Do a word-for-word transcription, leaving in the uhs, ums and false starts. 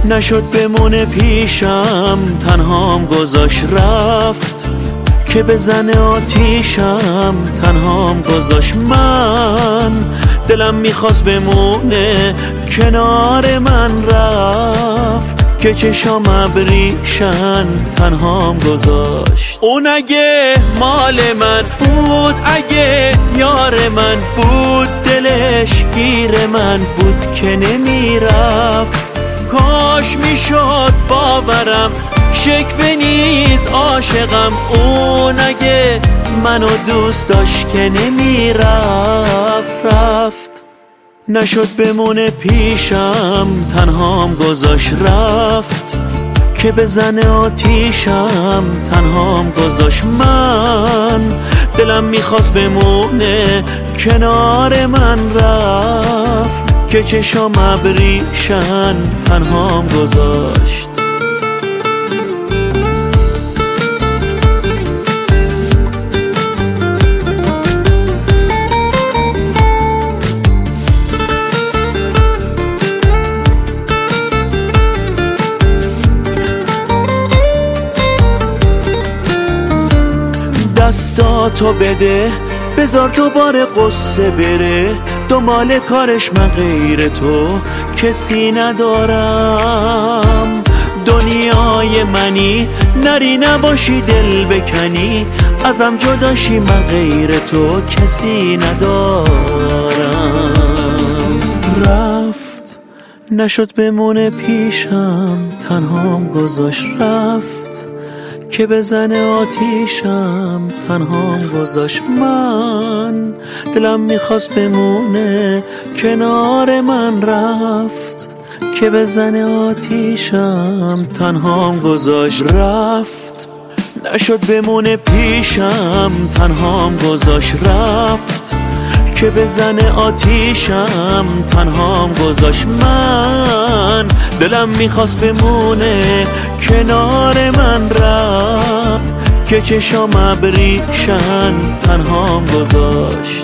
نشد بمونه پیشم، تنهام گذاشت رفت که بزنه آتیشم، تنهام گذاشت. من دلم میخواست بمونه کنار من رفت که چشام ابریشن، تنهام گذاشت. اون اگه مال من بود، اگه یار من بود، دلش گیر من بود که نمیرفت. کاش میشد باورم شکوه نیز عاشقم. اون اگه منو دوست داشت که نمیرفت رفت. نشد بمونه پیشم، تنهام گذاشت رفت که بزنه آتیشم، تنهام گذاشت. من دلم میخواست بمونه کنار من رفت که چشام ابریشن، تنهام گذاشت. دستاتو بده بذار دوباره قصه بره، دنبال کارش من غیر تو کسی ندارم. دنیای منی نری نباشی دل بکنی، ازم جداشی من غیر تو کسی ندارم. رفت نشد بمونه پیشم، تنهام گذاشت رفت که بزنه آتیشم، تنهام گذاشت. من دلم میخواست بمونه کنار من رفت که بزنه آتیشم، تنهام گذاشت. رفت نشد بمونه پیشم، تنهام گذاشت رفت که بزنه آتیشم، تنهام گذاشت. من دلم میخواست بمونه کنار من رفت که چشام ابریشن، تنهام گذاشت.